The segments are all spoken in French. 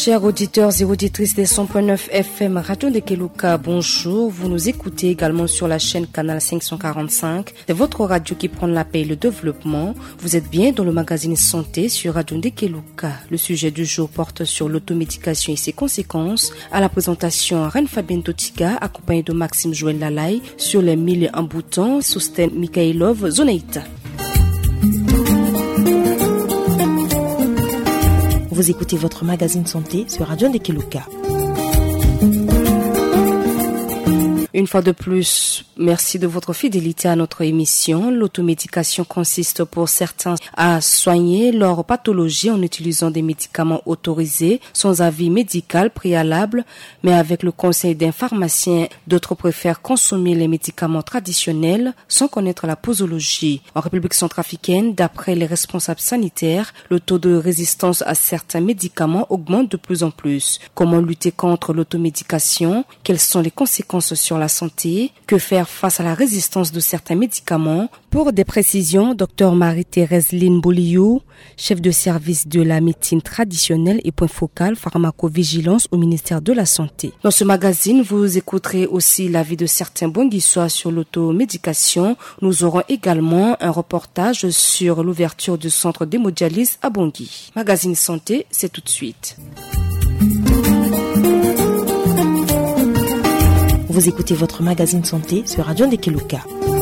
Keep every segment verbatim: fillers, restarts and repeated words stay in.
Chers auditeurs et auditrices des cent point neuf F M Radio de Kelouka, bonjour. Vous nous écoutez également sur la chaîne Canal cinq cent quarante-cinq de votre radio qui prend la paix et le développement. Vous êtes bien dans le magazine Santé sur Radio de Kelouka. Le sujet du jour porte sur l'automédication et ses conséquences. À la présentation, Reine Fabienne Totiga, accompagnée de Maxime Joël Lalaï, sur les mille en bouton, Sosten Mikhailov, Zonaïta. Vous écoutez votre magazine Santé sur Radio de Kelouka. Une fois de plus, merci de votre fidélité à notre émission. L'automédication consiste pour certains à soigner leur pathologie en utilisant des médicaments autorisés sans avis médical préalable, mais avec le conseil d'un pharmacien. D'autres préfèrent consommer les médicaments traditionnels sans connaître la posologie. En République centrafricaine, d'après les responsables sanitaires, le taux de résistance à certains médicaments augmente de plus en plus. Comment lutter contre l'automédication? Quelles sont les conséquences sur la santé? Que faire face à la résistance de certains médicaments? Pour des précisions, Dr Marie-Thérèse Lynn Boliou, chef de service de la médecine traditionnelle et point focal pharmacovigilance au ministère de la Santé. Dans ce magazine, vous écouterez aussi l'avis de certains Bonguissois sur l'automédication. Nous aurons également un reportage sur l'ouverture du centre d'hémodialyse à Bangui. Magazine Santé, c'est tout de suite. Vous écoutez votre magazine Santé sur Radio de Kelouka.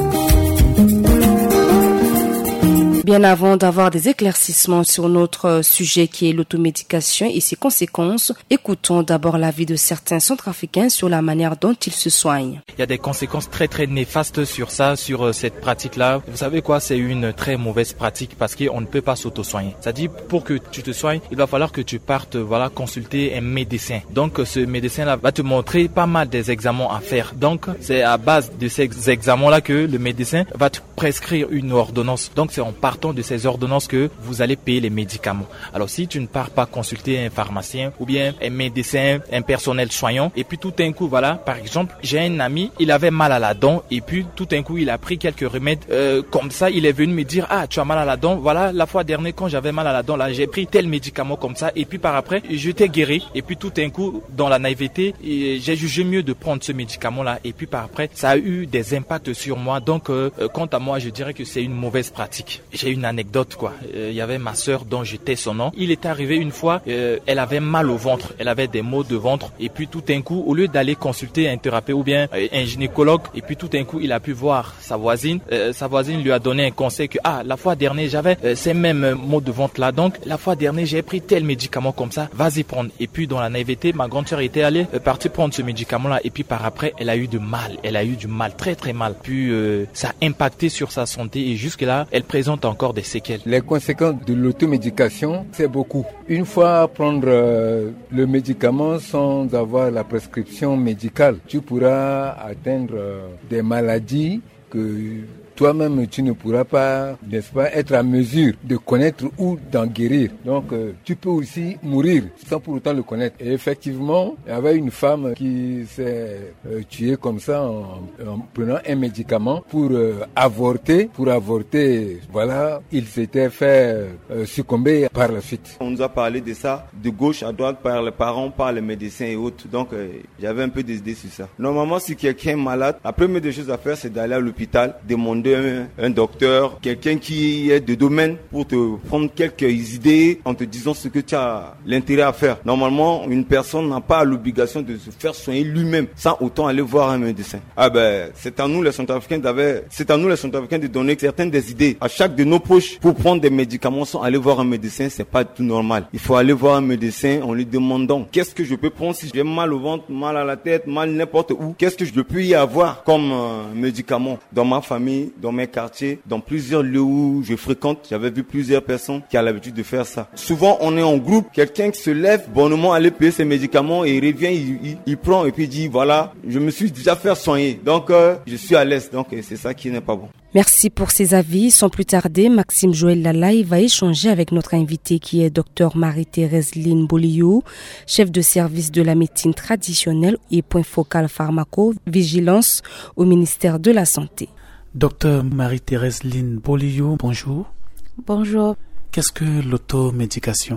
Bien avant d'avoir des éclaircissements sur notre sujet qui est l'automédication et ses conséquences, écoutons d'abord l'avis de certains centrafricains sur la manière dont ils se soignent. Il y a des conséquences très très néfastes sur ça, sur cette pratique-là. Vous savez quoi, c'est une très mauvaise pratique parce qu'on ne peut pas s'auto-soigner. C'est-à-dire, pour que tu te soignes, il va falloir que tu partes voilà, consulter un médecin. Donc ce médecin-là va te montrer pas mal des examens à faire. Donc c'est à base de ces examens-là que le médecin va te prescrire une ordonnance. Donc c'est en partant de ces ordonnances que vous allez payer les médicaments. Alors si tu ne pars pas consulter un pharmacien ou bien un médecin, un personnel soignant, et puis tout d'un coup, voilà, par exemple, j'ai un ami, il avait mal à la dent et puis tout d'un coup, il a pris quelques remèdes euh, comme ça, il est venu me dire, ah, tu as mal à la dent, voilà, la fois dernière quand j'avais mal à la dent, là, j'ai pris tel médicament comme ça et puis par après, j'étais guéri et puis tout d'un coup, dans la naïveté, j'ai jugé mieux de prendre ce médicament-là et puis par après, ça a eu des impacts sur moi. Donc, euh, quant à moi, je dirais que c'est une mauvaise pratique. J'ai une anecdote quoi. Il euh, y avait ma sœur dont j'étais son nom. Il est arrivé une fois, euh, elle avait mal au ventre, elle avait des maux de ventre et puis tout d'un coup, au lieu d'aller consulter un thérapeute ou bien euh, un gynécologue, et puis tout d'un coup, il a pu voir sa voisine. Euh, sa voisine lui a donné un conseil que ah la fois dernière j'avais euh, ces mêmes maux de ventre là. Donc la fois dernière j'ai pris tel médicament comme ça. Vas-y prendre. Et puis dans la naïveté, ma grande sœur était allée euh, partie prendre ce médicament là et puis par après, elle a eu du mal. Elle a eu du mal, très très mal. Puis euh, ça a impacté sur sa santé et jusque là, elle présente encore des séquelles. Les conséquences de l'automédication, c'est beaucoup. Une fois prendre euh, le médicament sans avoir la prescription médicale, tu pourras atteindre euh, des maladies que toi-même tu ne pourras pas, n'est-ce pas, être à mesure de connaître ou d'en guérir. Donc euh, tu peux aussi mourir sans pour autant le connaître. Et effectivement, il y avait une femme qui s'est euh, tuée comme ça en, en prenant un médicament pour euh, avorter. Pour avorter, voilà, il s'était fait euh, succomber par la suite. On nous a parlé de ça de gauche à droite par les parents, par les médecins et autres. Donc euh, j'avais un peu des idées sur ça. Normalement, si quelqu'un est malade, la première des choses à faire, c'est d'aller à l'hôpital, demander Un, un docteur, quelqu'un qui est de domaine pour te prendre quelques idées en te disant ce que tu as l'intérêt à faire. Normalement, une personne n'a pas l'obligation de se faire soigner lui-même sans autant aller voir un médecin. Ah ben, c'est à nous les Centrafricains d'avoir, c'est à nous les Centrafricains de donner certaines des idées à chaque de nos proches pour prendre des médicaments sans aller voir un médecin. C'est pas tout normal. Il faut aller voir un médecin en lui demandant qu'est-ce que je peux prendre si j'ai mal au ventre, mal à la tête, mal n'importe où. Qu'est-ce que je peux y avoir comme euh, médicament dans ma famille, dans mes quartiers, dans plusieurs lieux où je fréquente, j'avais vu plusieurs personnes qui ont l'habitude de faire ça. Souvent, on est en groupe, quelqu'un qui se lève, bonnement aller payer ses médicaments et il revient, il, il, il prend et puis il dit, voilà, je me suis déjà fait soigner, donc euh, je suis à l'aise, donc c'est ça qui n'est pas bon. Merci pour ces avis. Sans plus tarder, Maxime Joël Lalaï va échanger avec notre invité qui est Dr Marie-Thérèse Lynn Boliou, chef de service de la médecine traditionnelle et point focal pharmacovigilance au ministère de la Santé. Docteur Marie-Thérèse Lynn Boliou, bonjour. Bonjour. Qu'est-ce que l'automédication?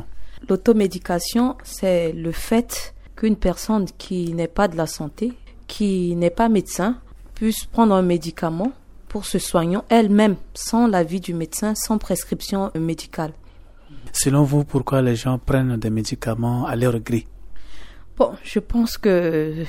L'automédication, c'est le fait qu'une personne qui n'est pas de la santé, qui n'est pas médecin, puisse prendre un médicament pour se soigner elle-même, sans l'avis du médecin, sans prescription médicale. Selon vous, pourquoi les gens prennent des médicaments à leur gré? Bon, je pense que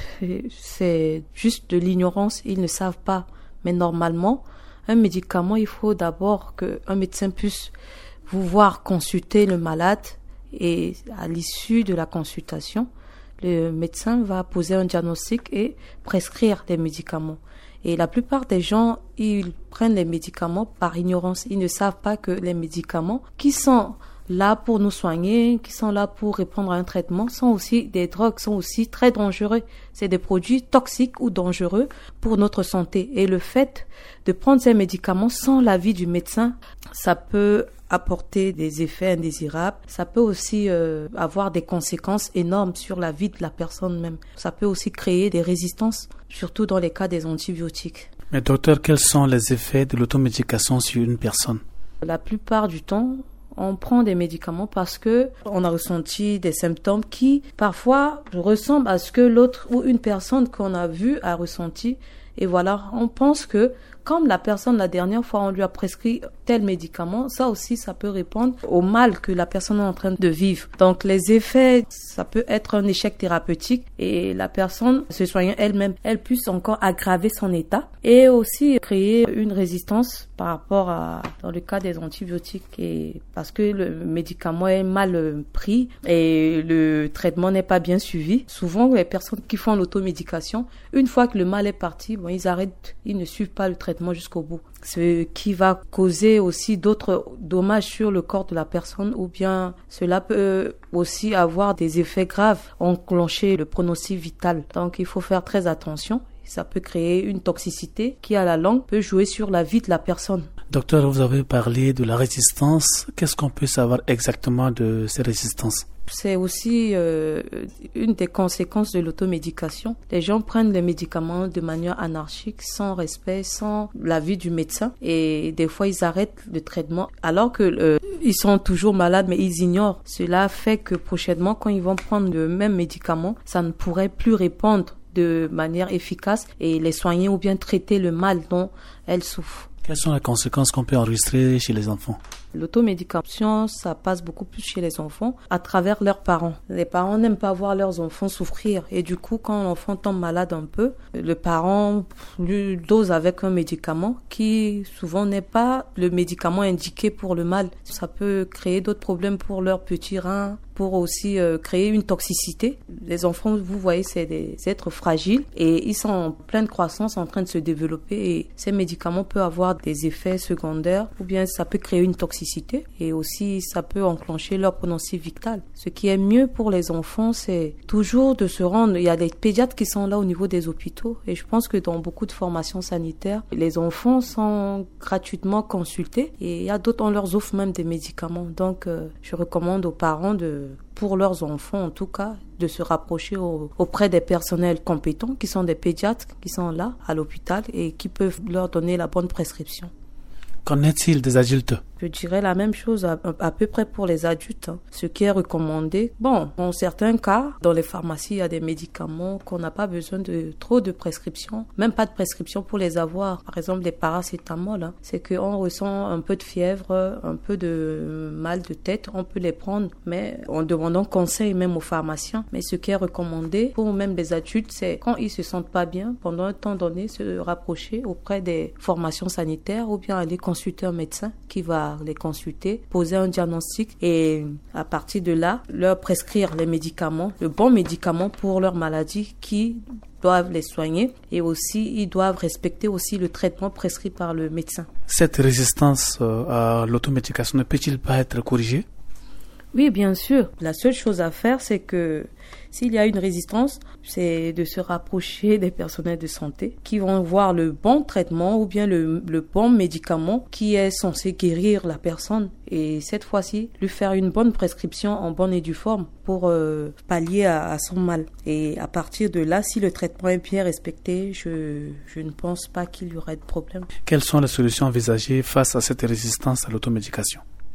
c'est juste de l'ignorance, ils ne savent pas. Mais normalement, un médicament, il faut d'abord qu'un médecin puisse vous voir consulter le malade et à l'issue de la consultation, le médecin va poser un diagnostic et prescrire des médicaments. Et la plupart des gens, ils prennent les médicaments par ignorance. Ils ne savent pas que les médicaments qui sont là pour nous soigner, qui sont là pour répondre à un traitement, sont aussi des drogues, sont aussi très dangereux. C'est des produits toxiques ou dangereux pour notre santé. Et le fait de prendre ces médicaments sans l'avis du médecin, ça peut apporter des effets indésirables. Ça peut aussi euh, avoir des conséquences énormes sur la vie de la personne même. Ça peut aussi créer des résistances, surtout dans les cas des antibiotiques. Mais docteur, quels sont les effets de l'automédication sur une personne? La plupart du temps, on prend des médicaments parce que on a ressenti des symptômes qui parfois ressemblent à ce que l'autre ou une personne qu'on a vue a ressenti. Et voilà, on pense que comme la personne la dernière fois on lui a prescrit tel médicament, ça aussi ça peut répondre au mal que la personne est en train de vivre. Donc les effets, ça peut être un échec thérapeutique et la personne se soignant elle-même, elle puisse encore aggraver son état et aussi créer une résistance par rapport à, dans le cas des antibiotiques, et parce que le médicament est mal pris et le traitement n'est pas bien suivi. Souvent les personnes qui font l'automédication, une fois que le mal est parti, bon, ils arrêtent, ils ne suivent pas le traitement jusqu'au bout. Ce qui va causer aussi d'autres dommages sur le corps de la personne, ou bien cela peut aussi avoir des effets graves, enclencher le pronostic vital. Donc il faut faire très attention. Ça peut créer une toxicité qui, à la longue, peut jouer sur la vie de la personne. Docteur, vous avez parlé de la résistance. Qu'est-ce qu'on peut savoir exactement de ces résistances? C'est aussi euh, une des conséquences de l'automédication. Les gens prennent les médicaments de manière anarchique, sans respect, sans l'avis du médecin. Et des fois, ils arrêtent le traitement alors que euh, ils sont toujours malades, mais ils ignorent. Cela fait que prochainement, quand ils vont prendre le même médicament, ça ne pourrait plus répondre de manière efficace et les soigner ou bien traiter le mal dont elles souffrent. Quelles sont les conséquences qu'on peut enregistrer chez les enfants? L'automédication, ça passe beaucoup plus chez les enfants à travers leurs parents. Les parents n'aiment pas voir leurs enfants souffrir et du coup, quand l'enfant tombe malade un peu, le parent lui dose avec un médicament qui souvent n'est pas le médicament indiqué pour le mal. Ça peut créer d'autres problèmes pour leurs petits reins, pour aussi euh, créer une toxicité. Les enfants, vous voyez, c'est des êtres fragiles et ils sont en pleine croissance, en train de se développer, et ces médicaments peuvent avoir des effets secondaires ou bien ça peut créer une toxicité et aussi ça peut enclencher leur pronostic vital. Ce qui est mieux pour les enfants, c'est toujours de se rendre. Il y a des pédiatres qui sont là au niveau des hôpitaux et je pense que dans beaucoup de formations sanitaires, les enfants sont gratuitement consultés et il y a d'autres, on leur offre même des médicaments. Donc euh, je recommande aux parents de pour leurs enfants en tout cas, de se rapprocher au, auprès des personnels compétents qui sont des pédiatres, qui sont là à l'hôpital et qui peuvent leur donner la bonne prescription. Qu'en est-il des adultes? Je dirais la même chose à, à peu près pour les adultes. Hein. Ce qui est recommandé, bon, en certains cas, dans les pharmacies, il y a des médicaments qu'on n'a pas besoin de trop de prescription, même pas de prescription pour les avoir. Par exemple, les paracétamol, hein. C'est qu'on ressent un peu de fièvre, un peu de mal de tête, on peut les prendre, mais en demandant conseil même aux pharmaciens. Mais ce qui est recommandé pour même les adultes, c'est quand ils se sentent pas bien, pendant un temps donné, se rapprocher auprès des formations sanitaires ou bien aller consulter un médecin qui va les consulter, poser un diagnostic et à partir de là, leur prescrire les médicaments, le bon médicament pour leur maladie qui doivent les soigner, et aussi ils doivent respecter aussi le traitement prescrit par le médecin. Cette résistance à l'automédication ne peut-il pas être corrigée? Oui, bien sûr. La seule chose à faire, c'est que s'il y a une résistance, c'est de se rapprocher des personnels de santé qui vont voir le bon traitement ou bien le, le bon médicament qui est censé guérir la personne. Et cette fois-ci, lui faire une bonne prescription en bonne et due forme pour euh, pallier à, à son mal. Et à partir de là, si le traitement est bien respecté, je, je ne pense pas qu'il y aurait de problème. Quelles sont les solutions envisagées face à cette résistance à l'automédication?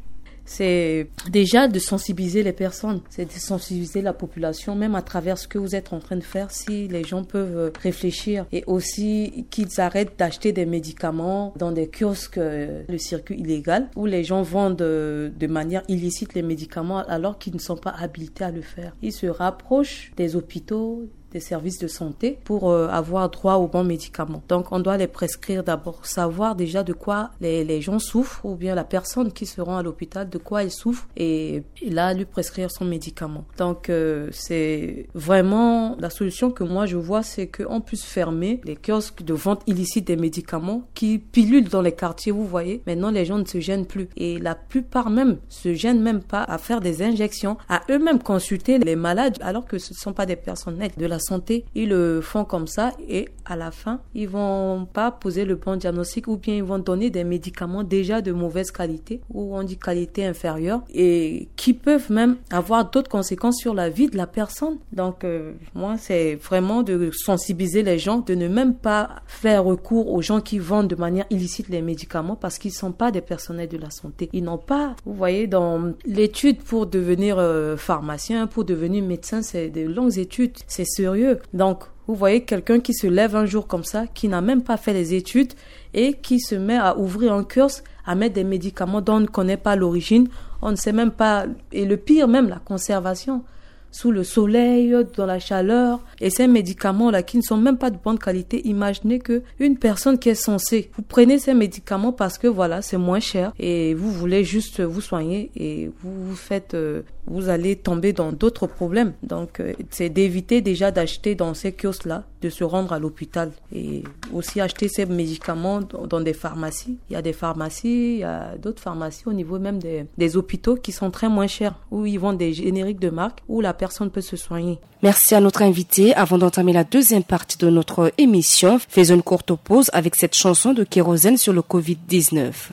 c'est déjà de sensibiliser les personnes, c'est de sensibiliser la population, même à travers ce que vous êtes en train de faire, si les gens peuvent réfléchir, et aussi qu'ils arrêtent d'acheter des médicaments dans des kiosques, le circuit illégal, où les gens vendent de, de manière illicite les médicaments alors qu'ils ne sont pas habilités à le faire. Ils se rapprochent des hôpitaux, des services de santé pour euh, avoir droit aux bons médicaments. Donc, on doit les prescrire d'abord, savoir déjà de quoi les, les gens souffrent, ou bien la personne qui se rend à l'hôpital, de quoi elle souffre, et, et là, lui prescrire son médicament. Donc, euh, c'est vraiment la solution que moi je vois, c'est qu'on puisse fermer les kiosques de vente illicite des médicaments qui pilulent dans les quartiers, vous voyez. Maintenant, les gens ne se gênent plus. Et la plupart même se gênent même pas à faire des injections, à eux-mêmes consulter les malades, alors que ce ne sont pas des personnels de la santé. Ils le font comme ça, et à la fin, ils vont pas poser le bon diagnostic, ou bien ils vont donner des médicaments déjà de mauvaise qualité, ou on dit qualité inférieure, et qui peuvent même avoir d'autres conséquences sur la vie de la personne. Donc, euh, moi, c'est vraiment de sensibiliser les gens, de ne même pas faire recours aux gens qui vendent de manière illicite les médicaments, parce qu'ils sont pas des personnels de la santé. Ils n'ont pas, vous voyez, dans l'étude pour devenir euh, pharmacien, pour devenir médecin, c'est des longues études, c'est sérieux. Donc, vous voyez quelqu'un qui se lève un jour comme ça, qui n'a même pas fait les études et qui se met à ouvrir un kiosque, à mettre des médicaments dont on ne connaît pas l'origine, on ne sait même pas, et le pire même, la conservation, sous le soleil, dans la chaleur, et ces médicaments-là qui ne sont même pas de bonne qualité. Imaginez que une personne qui est censée, vous prenez ces médicaments parce que voilà, c'est moins cher, et vous voulez juste vous soigner, et vous vous faites, euh, vous allez tomber dans d'autres problèmes. Donc, euh, c'est d'éviter déjà d'acheter dans ces kiosques-là, de se rendre à l'hôpital, et aussi acheter ces médicaments dans, dans des pharmacies. Il y a des pharmacies, il y a d'autres pharmacies au niveau même des, des hôpitaux qui sont très moins chers, où ils vendent des génériques de marque, où la personne peut se soigner. Merci à notre invité. Avant d'entamer la deuxième partie de notre émission, faisons une courte pause avec cette chanson de Kérosène sur le covid dix-neuf.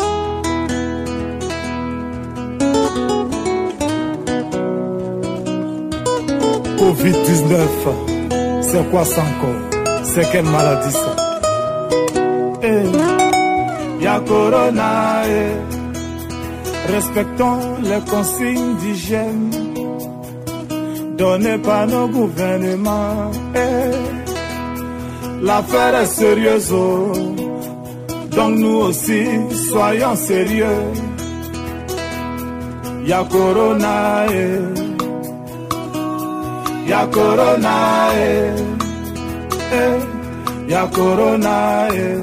covid dix-neuf, c'est quoi ça encore? C'est quelle maladie ça? Eh, y'a Corona, eh. Respectons les consignes d'hygiène données par nos gouvernements. Eh. L'affaire est sérieuse, oh. Donc nous aussi, soyons sérieux. Y'a Corona, eh. Y'a Corona, eh. Eh. Y'a Corona, eh.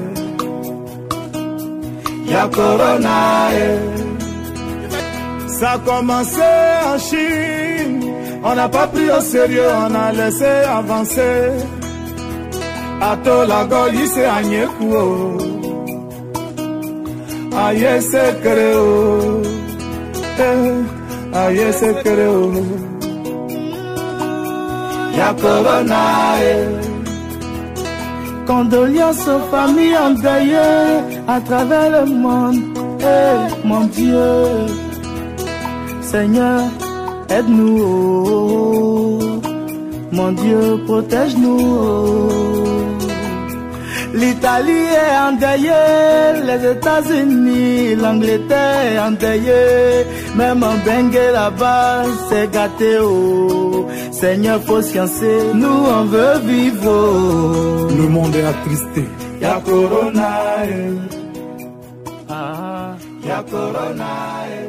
Y'a Corona, eh. Ça a commencé en Chine, on n'a pas pris au sérieux, on a laissé avancer. Ato la goli c'est agnekou, aïe c'est créo, aïe c'est créo. Y'a Corona, eh. Condoléances aux familles endeuillées à travers le monde, eh, mon Dieu. Seigneur, aide-nous, oh. Mon Dieu, protège-nous, oh. L'Italie est endeuillée, les États-Unis, l'Angleterre est endeuillée, même en Bengue là-bas, c'est gâté, oh. Seigneur, faut sciencer, nous on veut vivre, oh. Le monde est attristé. Y'a Corona, eh. Ah, y'a Corona, eh.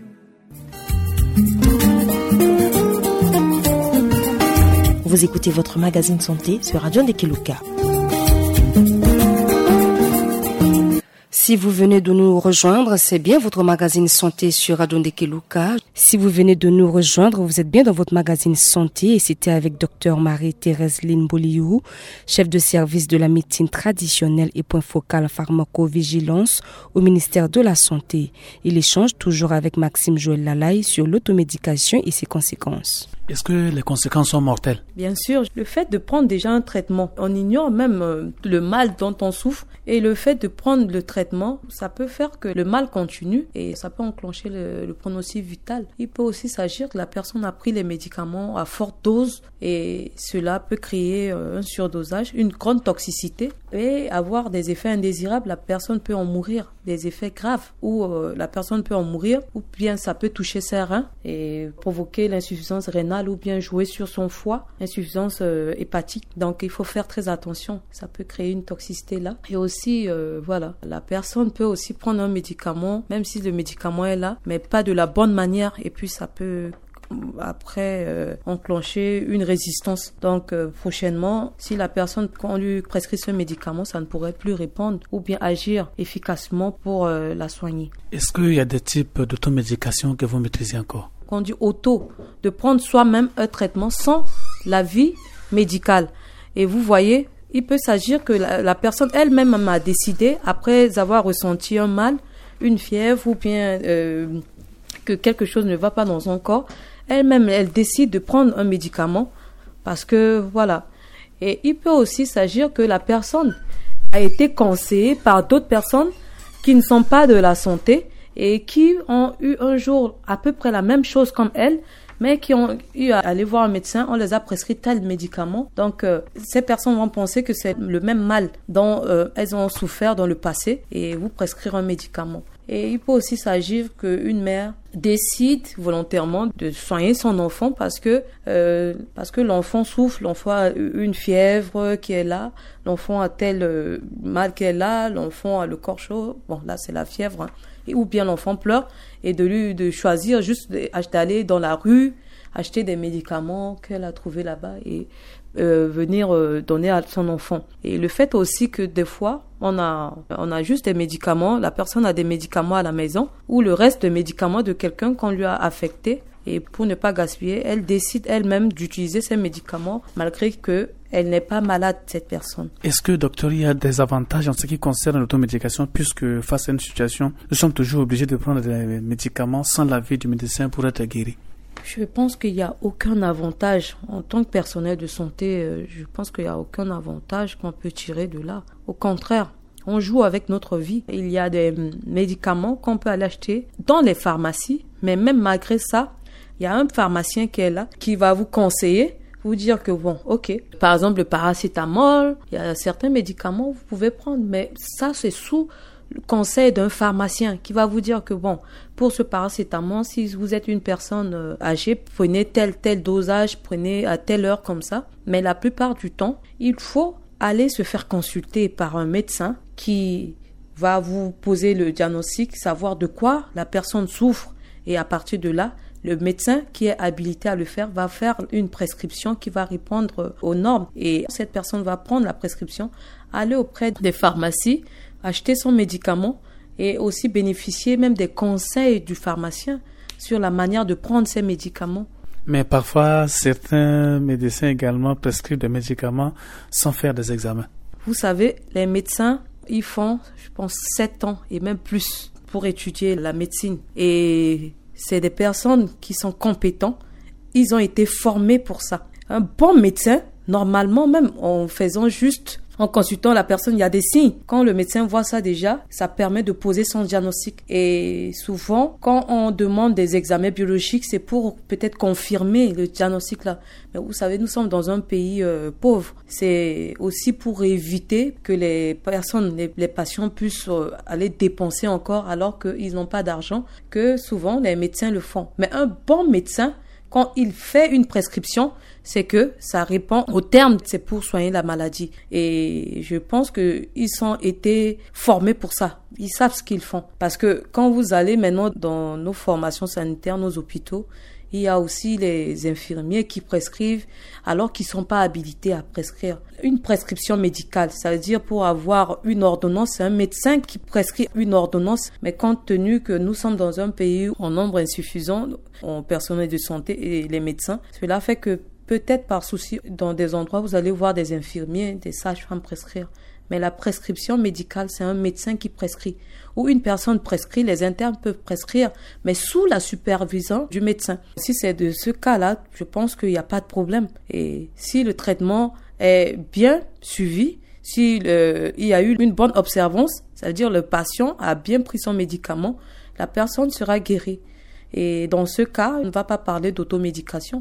Vous écoutez votre magazine santé sur Radio Ndekeluka. Si vous venez de nous rejoindre, c'est bien votre magazine santé sur Radio Ndekeluka. Si vous venez de nous rejoindre, vous êtes bien dans votre magazine santé et c'était avec Docteur Marie-Thérèse Lynn Boliou, chef de service de la médecine traditionnelle et point focal pharmacovigilance au ministère de la Santé. Il échange toujours avec Maxime Joël Lalaye sur l'automédication et ses conséquences. Est-ce que les conséquences sont mortelles? Bien sûr, le fait de prendre déjà un traitement, on ignore même euh, le mal dont on souffre, et le fait de prendre le traitement, ça peut faire que le mal continue et ça peut enclencher le, le pronostic vital. Il peut aussi s'agir que la personne a pris les médicaments à forte dose et cela peut créer un surdosage, une grande toxicité et avoir des effets indésirables. La personne peut en mourir, des effets graves, ou euh, la personne peut en mourir, ou bien ça peut toucher ses reins et provoquer l'insuffisance rénale ou bien jouer sur son foie, insuffisance euh, hépatique. Donc il faut faire très attention, ça peut créer une toxicité là. Et aussi, euh, voilà, la personne peut aussi prendre un médicament, même si le médicament est là, mais pas de la bonne manière, et puis ça peut après euh, enclencher une résistance. Donc euh, prochainement, si la personne, quand on lui prescrit ce médicament, ça ne pourrait plus répondre ou bien agir efficacement pour euh, la soigner. Est-ce qu'il y a des types d'automédication que vous maîtrisez encore? Quand on dit auto, de prendre soi-même un traitement sans l'avis médical. Et vous voyez, il peut s'agir que la, la personne elle-même a décidé, après avoir ressenti un mal, une fièvre ou bien euh, que quelque chose ne va pas dans son corps, elle-même, elle décide de prendre un médicament parce que, voilà. Et il peut aussi s'agir que la personne a été conseillée par d'autres personnes qui ne sont pas de la santé et qui ont eu un jour à peu près la même chose comme elle, mais qui ont eu à aller voir un médecin, on les a prescrit tel médicament. Donc, euh, ces personnes vont penser que c'est le même mal dont euh, elles ont souffert dans le passé et vous prescrire un médicament. Et il peut aussi s'agir qu'une mère décide volontairement de soigner son enfant parce que euh, parce que l'enfant souffre, l'enfant a une fièvre qui est là, l'enfant a tel euh, mal qui est là, l'enfant a le corps chaud, bon là c'est la fièvre, hein. Et, ou bien l'enfant pleure et de lui de choisir juste d'aller dans la rue, acheter des médicaments qu'elle a trouvés là-bas et Euh, venir euh, donner à son enfant. Et le fait aussi que des fois, on a, on a juste des médicaments, la personne a des médicaments à la maison, ou le reste des médicaments de quelqu'un qu'on lui a affecté, et pour ne pas gaspiller, elle décide elle-même d'utiliser ces médicaments, malgré que elle n'est pas malade, cette personne. Est-ce que, docteur, il y a des avantages en ce qui concerne l'automédication, puisque face à une situation, nous sommes toujours obligés de prendre des médicaments sans l'avis du médecin pour être guéris? Je pense qu'il n'y a aucun avantage. En tant que personnel de santé, je pense qu'il n'y a aucun avantage qu'on peut tirer de là. Au contraire, on joue avec notre vie. Il y a des médicaments qu'on peut aller acheter dans les pharmacies, mais même malgré ça, il y a un pharmacien qui est là, qui va vous conseiller, vous dire que bon, ok, par exemple le paracétamol, il y a certains médicaments que vous pouvez prendre, mais ça c'est sous le conseil d'un pharmacien qui va vous dire que bon, pour ce paracétamol, si vous êtes une personne euh, âgée, prenez tel tel dosage, prenez à telle heure comme ça. Mais la plupart du temps, il faut aller se faire consulter par un médecin qui va vous poser le diagnostic, savoir de quoi la personne souffre. Et à partir de là, le médecin qui est habilité à le faire va faire une prescription qui va répondre aux normes. Et cette personne va prendre la prescription, aller auprès des pharmacies, acheter son médicament et aussi bénéficier même des conseils du pharmacien sur la manière de prendre ces médicaments. Mais parfois, certains médecins également prescrivent des médicaments sans faire des examens. Vous savez, les médecins, ils font, je pense, sept ans et même plus pour étudier la médecine. Et c'est des personnes qui sont compétents. Ils ont été formés pour ça. Un bon médecin, normalement, même en faisant juste... En consultant la personne, il y a des signes. Quand le médecin voit ça déjà, ça permet de poser son diagnostic. Et souvent, quand on demande des examens biologiques, c'est pour peut-être confirmer le diagnostic là. Mais vous savez, nous sommes dans un pays euh, pauvre. C'est aussi pour éviter que les personnes, les, les patients puissent euh, aller dépenser encore alors qu'ils n'ont pas d'argent, que souvent les médecins le font. Mais un bon médecin, quand il fait une prescription, c'est que ça répond au terme, c'est pour soigner la maladie. Et je pense qu'ils ont été formés pour ça. Ils savent ce qu'ils font. Parce que quand vous allez maintenant dans nos formations sanitaires, nos hôpitaux, il y a aussi les infirmiers qui prescrivent alors qu'ils ne sont pas habilités à prescrire. Une prescription médicale, ça veut dire pour avoir une ordonnance, c'est un médecin qui prescrit une ordonnance. Mais compte tenu que nous sommes dans un pays en nombre insuffisant, en personnel de santé et les médecins, cela fait que peut-être par souci, dans des endroits, vous allez voir des infirmiers, des sages-femmes prescrire. Mais la prescription médicale, c'est un médecin qui prescrit. Ou une personne prescrit, les internes peuvent prescrire, mais sous la supervision du médecin. Si c'est de ce cas-là, je pense qu'il n'y a pas de problème. Et si le traitement est bien suivi, si le, il y a eu une bonne observance, c'est-à-dire le patient a bien pris son médicament, la personne sera guérie. Et dans ce cas, on ne va pas parler d'automédication.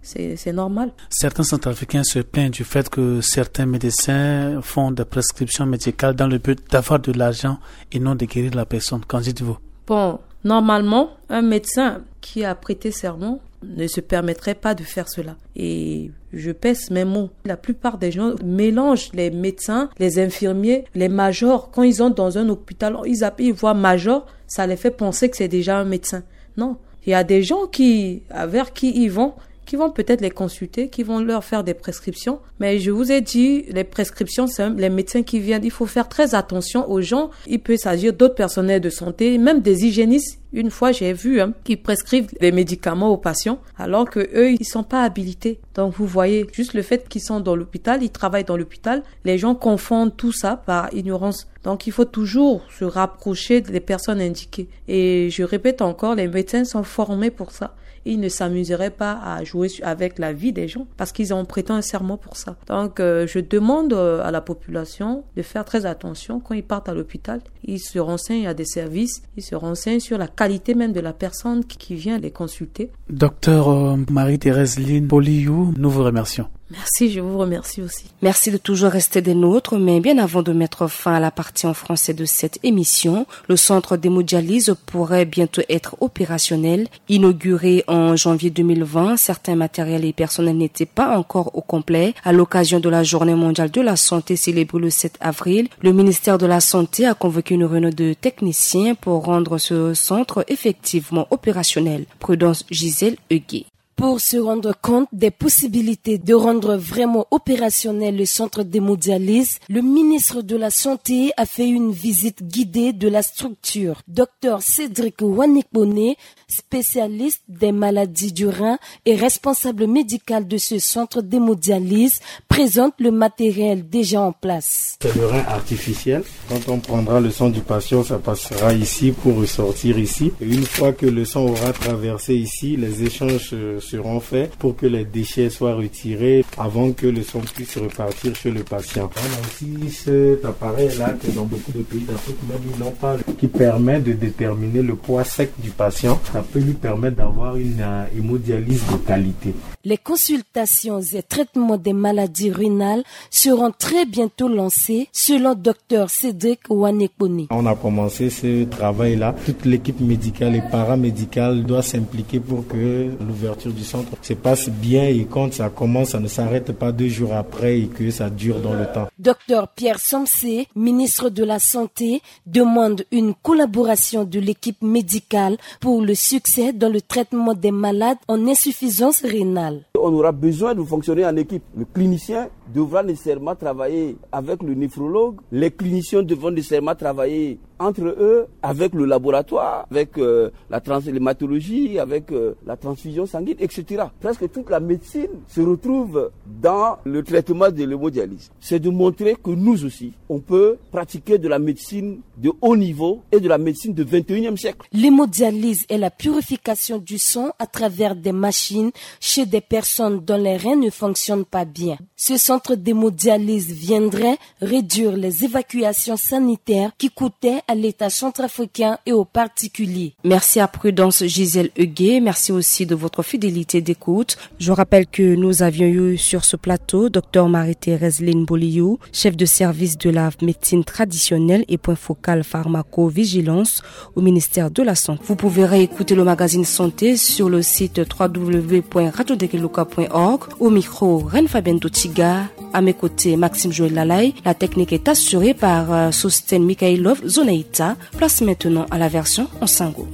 c'est, c'est normal. Certains centrafricains se plaignent du fait que certains médecins font des prescriptions médicales dans le but d'avoir de l'argent et non de guérir la personne. Qu'en dites-vous? Bon, normalement, un médecin qui a prêté serment ne se permettrait pas de faire cela. Et je pèse mes mots. La plupart des gens mélangent les médecins, les infirmiers, les majors. Quand ils entrent dans un hôpital, ils, ils voient major, ça les fait penser que c'est déjà un médecin. Non. Il y a des gens qui, vers qui ils vont, qui vont peut-être les consulter, qui vont leur faire des prescriptions. Mais je vous ai dit, les prescriptions, c'est les médecins qui viennent. Il faut faire très attention aux gens. Il peut s'agir d'autres personnels de santé, même des hygiénistes. Une fois, j'ai vu hein, qui prescrivent des médicaments aux patients, alors que eux, ils sont pas habilités. Donc, vous voyez, juste le fait qu'ils sont dans l'hôpital, ils travaillent dans l'hôpital, les gens confondent tout ça par ignorance. Donc, il faut toujours se rapprocher des personnes indiquées. Et je répète encore, les médecins sont formés pour ça. Ils ne s'amuseraient pas à jouer avec la vie des gens parce qu'ils ont prêté un serment pour ça. Donc, euh, je demande à la population de faire très attention quand ils partent à l'hôpital. Ils se renseignent à des services, ils se renseignent sur la qualité même de la personne qui vient les consulter. Docteur euh, Marie-Thérèse Lynn Boliou, nous vous remercions. Merci, je vous remercie aussi. Merci de toujours rester des nôtres, mais bien avant de mettre fin à la partie en français de cette émission, le centre d'hémodialyse pourrait bientôt être opérationnel. Inauguré en janvier deux mille vingt, certains matériels et personnels n'étaient pas encore au complet. À l'occasion de la Journée mondiale de la santé célébrée le sept avril, le ministère de la Santé a convoqué une réunion de techniciens pour rendre ce centre effectivement opérationnel. Prudence Gisèle Huguet. Pour se rendre compte des possibilités de rendre vraiment opérationnel le centre d'hémodialyse, le ministre de la Santé a fait une visite guidée de la structure. Docteur Cédric Wanekbone, spécialiste des maladies du rein et responsable médical de ce centre d'hémodialyse, présente le matériel déjà en place. C'est le rein artificiel. Quand on prendra le sang du patient, ça passera ici pour ressortir ici. Et une fois que le sang aura traversé ici, les échanges seront faits pour que les déchets soient retirés avant que le sang puisse repartir chez le patient. On a aussi cet appareil-là que dans beaucoup de pays d'Afrique même ils n'ont pas, qui permet de déterminer le poids sec du patient. Ça peut lui permettre d'avoir une euh, hémodialyse de qualité. Les consultations et traitements des maladies rénales seront très bientôt lancés selon Dr Cédric Wanekbone. On a commencé ce travail-là. Toute l'équipe médicale et paramédicale doit s'impliquer pour que l'ouverture du centre se passe bien et quand ça commence, ça ne s'arrête pas deux jours après et que ça dure dans le temps. Dr Pierre Somsé, ministre de la Santé, demande une collaboration de l'équipe médicale pour le succès dans le traitement des malades en insuffisance rénale. On aura besoin de fonctionner en équipe. Le clinicien devra nécessairement travailler avec le néphrologue. Les cliniciens devront nécessairement travailler entre eux, avec le laboratoire, avec euh, la transhématologie, avec euh, la transfusion sanguine, et cetera. Presque toute la médecine se retrouve dans le traitement de l'hémodialyse. C'est de montrer que nous aussi, on peut pratiquer de la médecine de haut niveau et de la médecine du vingt et unième siècle. L'hémodialyse est la purification du sang à travers des machines chez des personnes dont les reins ne fonctionnent pas bien. Ce centre d'hémodialyse viendrait réduire les évacuations sanitaires qui coûtaient à l'État centrafricain et aux particuliers. Merci à Prudence Gisèle Huguet. Merci aussi de votre fidélité d'écoute. Je rappelle que nous avions eu sur ce plateau Dr Marie-Thérèse Lynn Boliou, chef de service de la médecine traditionnelle et point focal pharmacovigilance au ministère de la Santé. Vous pouvez réécouter le magazine Santé sur le site w w w point radio dekeluka point org. Au micro, Ren Fabien Dotiga. À mes côtés, Maxime Joël Lalaye. La technique est assurée par euh, Sosten Mikhailov Zonaïta. Place maintenant à la version en sango.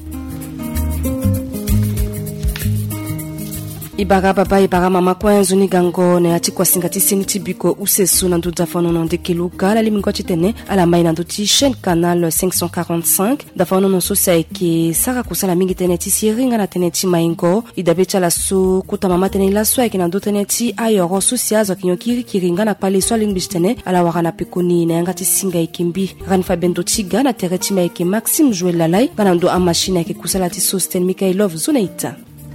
Ibara baba ibara mama kwanzu ni gango ne ati kwa singati sini tibiko usesu na nduda fanono de kiluka la limingo chitene ala maina nduti chaîne canal cinq cent quarante-cinq da fanono sosia eke saka kusala mingi teneti siringa na teneti maingo idabecha la su kuta mama tene la so eke na nduta teneti ayoro sosia za kinyokiri kiringa na pale so lingbistene ala wakana pekoni na ngati singa ikimbi ran fabendo tiga na tereti ma eke Maxime Joël Lalaye kana ndo amashina eke kusala ti Sosten Mikhailov Zonaïta.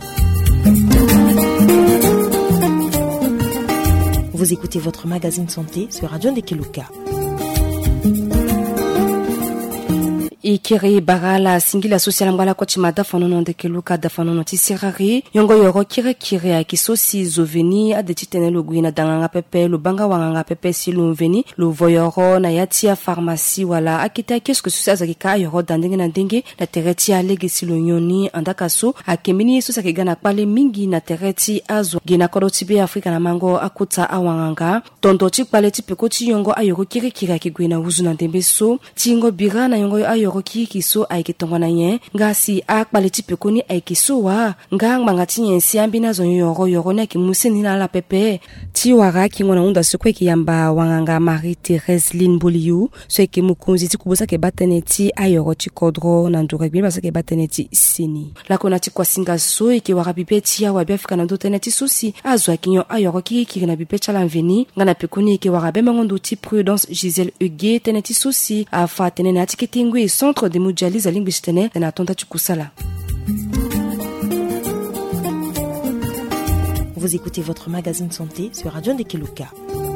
Vous écoutez votre magazine santé sur Radio Ndekeluka. ikiri bagala singila social mbala ko chimada fanono de keluka da fanono tisirari yongo yoro kire kire akisosi zoveni ade titene lugwina danganga pepe lubanga wanganga pepe si lumveni lu voyoro na yatia pharmacie wala akita qu'est-ce que ça zakika yoro dandenge na ndenge na tereti alege si lonyoni andakaso akemini yesu sakigana pale mingi na tereti azo gina koroti be Afrika na mango akuta awanganga tondo chipale tipeko chiyongo ayoro kire kire akigwina uzuna ndembeso tingo biga na yongo ayoro kikiso aikitongwana nye ngasi akpale tipeko ni aikiso wa ngang mangati nyensi ambina zo yoro yoro na kimuseni na la pepe ti wara kingona unda sekwe kiyamba wanganga Marie Thérèse Lynn Boliou so ke mukunzi ti kubusa ke bateneti ayoro ti kodro na ndura bi basa ke bateneti sini la kona ti kwasinga so ke wara bipeti ya wa biafika na doteneti susi azwa kinyo ayoro ki ki na bipecha la mveni ngana pekoni ke wara be mangondo ti Prudence Gisèle Huguet teneti susi afa tenena atiketingwe centre de mudialise linguistene na tonta ti kusala. Vous écoutez votre magazine santé sur Radio Ndekeluka.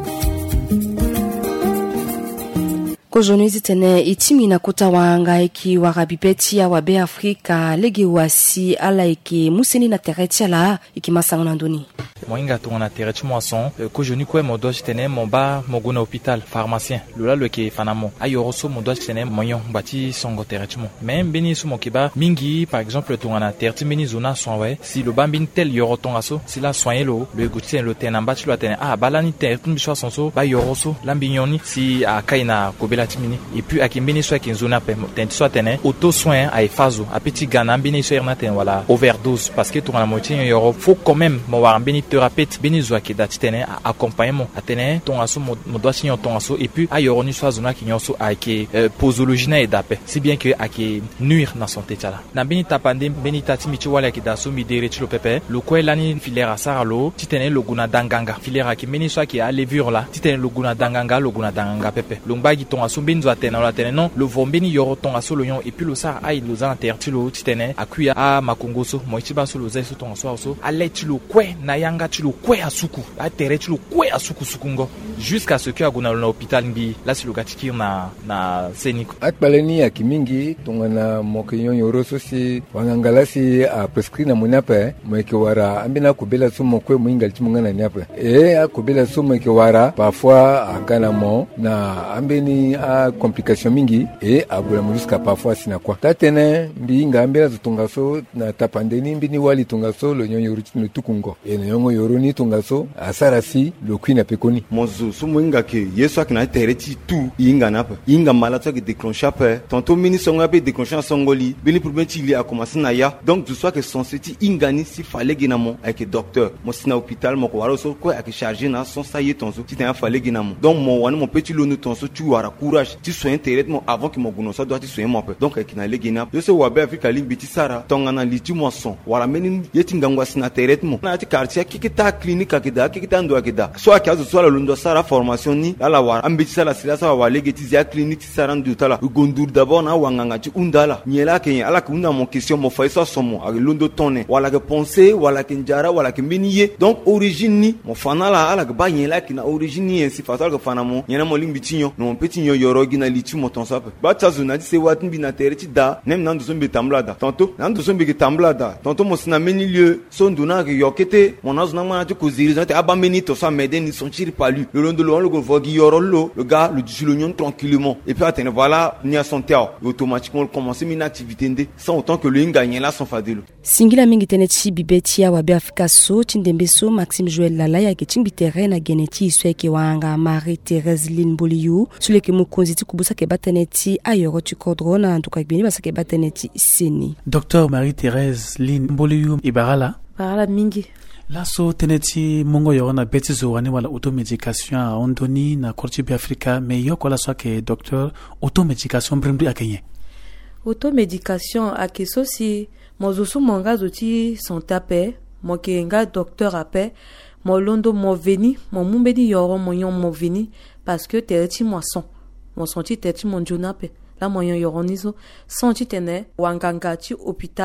Kojonizi tene itimi na kuta wanga iki warabipeti ya wabe Afrika lege wasi ala iki museni na tereti la iki masangona ndoni. Moinga to na tereti moisson ko joni ko mo doji tene mo ba mo gona hôpital pharmacien lola le ke fanamo ayoroso mo doji tene moyon bati songo tereti mo même beni su mo kiba mingi par exemple to na tereti meni zona soin si le bambin tel yoroton aso si la soigner lo le gutien le tena bati lo tene ah balani tereti mbi sonso ba yoroso lambignoni si a kaina kobela timini et puis akimbini so akinzona pe ten so tene auto soin a efazo a petit gana mbini so erna ten wala overdose parce que to na moitié yoro faut quand même mo wa mbini thérapeute bini zo akida tene accompagnement atene ton aso mo doit signer ton aso et puis ayoro ni so zona kinyoso a ke posologie na edape si bien que a ke nuire na santé tala na bini tapande bini tatimi ti wala akida so mi dere ti lo pepe lo ko elani filière asara lo titene lo guna danganga filière ki bini so ki a levure la titene lo guna danganga lo guna danganga pepe lo mbagi ton aso bini zo atene la tene non le vombeni yoro ton aso lo yon et puis lo sa ai lo za interti lo titene akuya a makongoso mo itiba so lo za so ton aso aso ale ti lo kwe na yanga ti lo kwe asuku a tere ti lo kwe asuku sukungo jusqu'à ce que aguna na hôpital mbi la si lo gatikir na na seniko akbaleni akimingi tongana mokenyo yoro so si wangangala si a prescrire na munape mo ke wara ambina kubela so mo kwe mo ingal ti mongana nyape e a kubela so mo ke wara parfois akana mo na ambeni a complication mingi e abula mo jusqu'à parfois sina kwa tatene mbi ngambela zutunga so na tapandeni mbini wali tunga so lo nyo yoro ti no tukungo e nyongo yoro ni tunga so asara si lo kwina pekoni mozo so mo inga ke yeso akina tereti tout inga napa inga malata ke déclencher pe tantôt mini songa pe déclencher songoli bini pour mettre il a commencé na ya donc tu sois que son seti inga ni si fallait genamo avec docteur mo sina hôpital mo ko waro so ko ak charger na son saye tonso ti tan fallait genamo donc mo wani mon petit lono tonso tu wara courage ti soin traitement avant que mo gono so doit ti soin mo pe donc ak na le gena yo so wa be Afrika ling biti sara tonga na liti mo son wara meni yeti ngangwa sina traitement na ti quartier kikita clinique akida kikita ndo akida so akazo so la lundo sara formation ni la wara ambiti sala sila sa wa lege ti zia clinique ti sara ndu tala gondur d'abord na wanganga ti undala nyela ke ala ke unda mon question mo fa so somo ak lundo tonne wala ke penser wala ke njara wala ke meniye donc origine ni mo fanala ala ke ba nyela ki na origine ni si fatal ke fana mo nyena mo ling bitinyo no petit nyo yoro gina liti mo ton sape ba tsazo na di se watin bi na tereti da nem nan do sombe tamblada tantôt nan do sombe ke tamblada tantôt mo sina meni lieu son dona ke yokete mon azo na ma ti ko ziri zante aba meni to sa meden ni sentir pas lui le long de l'eau le go vogi yoro lo le gars le du l'oignon tranquillement et puis attends voilà ni à son terre automatiquement commencer une activité ndé sans autant que le gagner là son fadelo singila mingi teneti bibeti ya wabe Afrika so tindembeso Maxime Joël Lala ya ketimbi terrain na geneti sweke wanga Marie Thérèse Lynn Boliou sule ke mukonzi ti kubusa ke bateneti ayoro ti kodro na ntuka bini basa ke bateneti seni Docteur Marie Thérèse Lynn Boliou ibarala barala mingi laso teneti mongo yoro na beti zo wani wala automédication a ondoni na korti bi Afrika me yoko la so ke docteur automédication brimbi akenye automédication akeso si mozusu monga zoti son tape mo ke nga docteur ape mo londo mo veni mo mumbedi yoro mo yon mo veni parce que tereti moisson mo senti tereti mon jonape la mo yon yoro nizo senti tene wanganga ti hôpital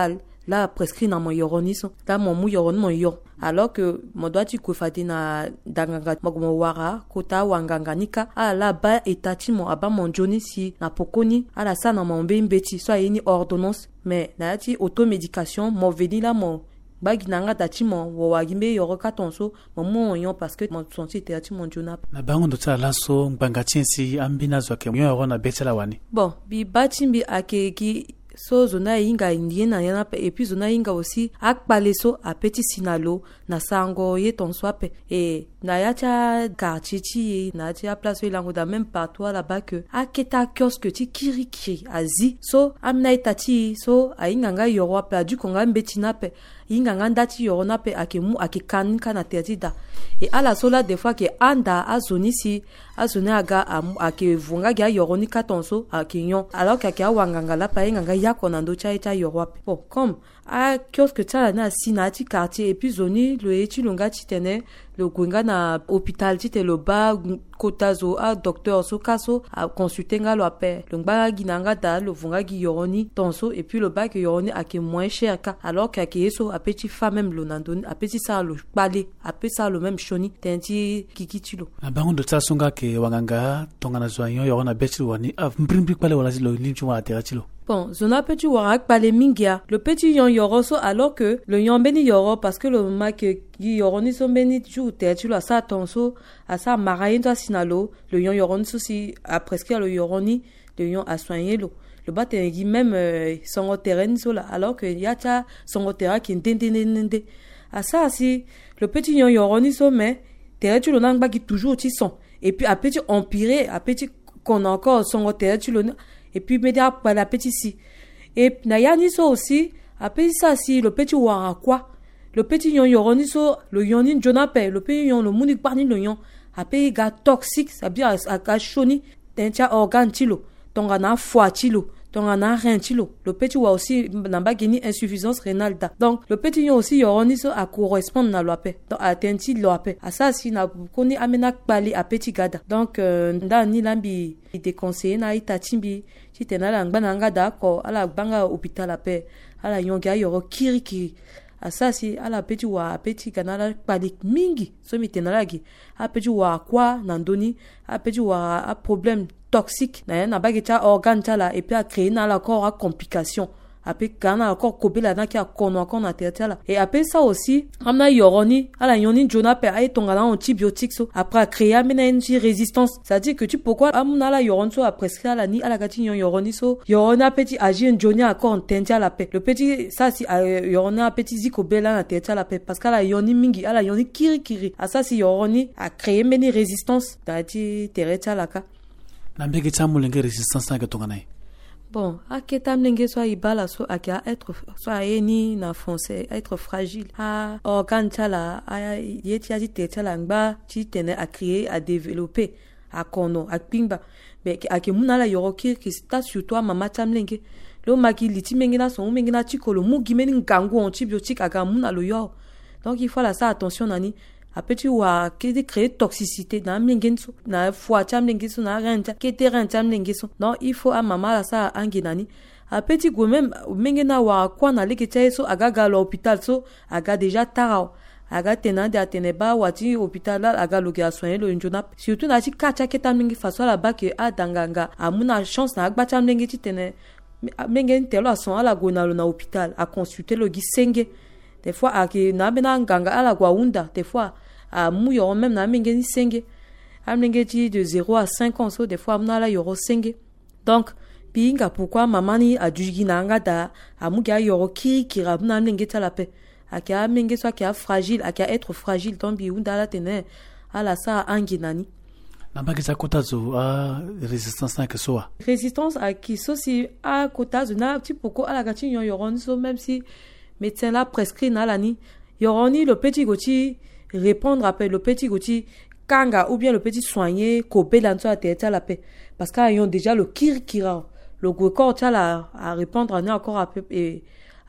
là prescrit na mon yoroni so là mon mu yoroni mon yor alors que mon doit tu kofati na danganga magomo wara kota wanganga nika à la ba etati mon aba mon joni si na pokoni à la sa na mon bembeti so yini ordonnance mais na ti automédication mon veni là mon bagi nanga dati mon wo wagimbe yoro katonso mon mon yon parce que mon senti te ati mon jona na bango ndo tsala laso mbanga tsinsi ambina zwake yon yoro na betela wani bon bi batimbi akeki so zona inga indiena yana pe et puis zona inga aussi akpale so a petit sinalo na sango ye ton swape et na yacha quartier na tia place lango da même partout là-bas que aketa kiosque ti kiriki azi so amna itati so a inga nga yoro pa du konga mbetina pe inga nga ndati yoro na pe akemu akikan kana tertida et à la sola des fois que anda azoni si azoni aga ake vunga ga yoro ni katonso akinyon alors que wanganga la pa inga ya konando cha cha yoro bon comme a kiosque tala na sinati quartier et puis zoni le eti longa titene le gwenga na hôpital tite le ba kotazo a docteur so kaso a consulter nga lo ape le ba ginanga da le vunga gi yoroni tonso et puis le ba que yoroni a que moins cher ka alors que ke so a petit femme même lo nandoni a petit ça lo balé a petit ça le même choni tenti kikitulo na bango de tsasunga ke wanganga tongana zoanyo yorona betchi wani a mbrimbi pale wala lo linchu wa teratilo. Bon, zona petit warak pale mingia. Le petit yon yoro so alors que le yon beni yoro parce que le mak yi yoro ni so beni jou te tu la sa tonso a sa marayin to sinalo le yon yoro ni so si a presque le yoro ni le yon a soigné lo. Le bat yi même euh, son terrain so là alors que y a ta son terrain qui ndendendende. A ça si le petit yon yoro ni so mais te tu lo nang ba qui toujours ti son et puis a petit empiré a petit qu'on a encore son terrain tu lo et puis média par la petite si et nayani so aussi après ça si le petit wara quoi le petit yon yoroni so le yonin jonape le petit yon le munik parni le yon après ga toxique ça bien à ga choni tencha organ tilo tonga na foie tilo tonga na rein tilo le petit wa aussi namba geni insuffisance rénale da donc le petit yon aussi yoroni so a correspond na loape donc atenti loape à ça si na koni amena pali a petit gada donc nda ni lambi des conseillers na itatimbi si tena la ngana nga dako ala banga hôpital ape ala yonga yoro kiriki asasi ala petit wa petit kanala palik mingi so mi tena lagi a petit wa kwa nandoni a petit wa a problème toxique na na bageta organe tala et puis a créer na la corps a complication après kana encore kobela na ki akono akona na tetala et après ça aussi amna yoroni ala yoni jona pe ay tongala antibiotiques so après créer amena une résistance ça dit que tu pourquoi amna la yoron so après ça la ni ala gati yoroni so yorona petit agir joni encore tentia la paix le petit ça si yorona petit zikobela na tetala la paix parce qu'ala yoni mingi ala yoni kiri kiri à ça si yoroni a créer meni résistance dati tereta la ka na mbege tsamulenge résistance na ketongana. Bon, à ketam nenge soit ibala soit à être soit eni na français être fragile à organe tala à yeti ati tetala ngba ti tene à créer à développer à kono à pingba mais à ke munala yoroki qui sta sur toi mama tamlenge lo maki liti mengena son mengena tikolo mu gimeni ngangu antibiotique aga munalo yo donc il faut la ça attention nani a petit wa qui de créer toxicité dans mengenso na foie cham lengeso na renta qui te renta lengeso non il faut à maman la ça anginani a petit go même mengena wa kwa na lekete so aga l'hôpital so aga déjà tarao aga tenande ateneba wati hôpital aga logia soigner le njona surtout na ti kacha ketam lengi faso la ba que a danganga amuna chance na agba cham lengi ti tene mengen telo a son ala go na na hôpital a consulter le gisenge des fois a ki na bena nganga ala gwa unda des fois a mu yo même na mengeni senge am lengeti de zéro à cinq ans so des fois amna la yoro senge donc pinga pourquoi mamani a dugi na ngada amu ga yoro ki ki rabna lengeta la paix a ka menge so ka fragile a ka être fragile donc bi unda la tene ala sa anginani na bagisa kotazo a résistance na kesoa résistance a ki so si a kotazo na ti poko ala gati yo yoron so même si médecin là prescrit na lani yoroni le petit goti répondre après le petit goti kanga ou bien le petit soigner kobe lanso a tete la paix parce qu'ils ont déjà le kirkira le corps tala à répondre à encore à et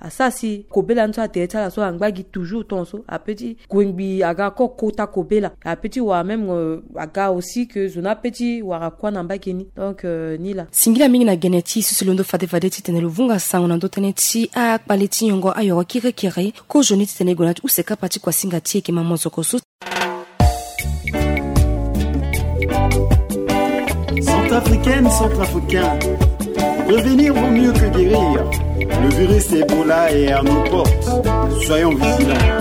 asasi kobela nso ateta so angbagi toujours tonso a petit kwengbi aga ko kota kobela a petit wa même euh, aga aussi que zona petit wa kwa na mbakeni donc euh, nila singila mingi na geneti susulondo fade fade titene luvunga sango na ndoteneti a paleti nyongo ayo kire kire ko joni titene gonat useka pati kwa singa tie ki mamozo kosu. Centrafricaine, centrafricain, prévenir vaut mieux que guérir. Le virus Ebola est à nos portes. Soyons vigilants.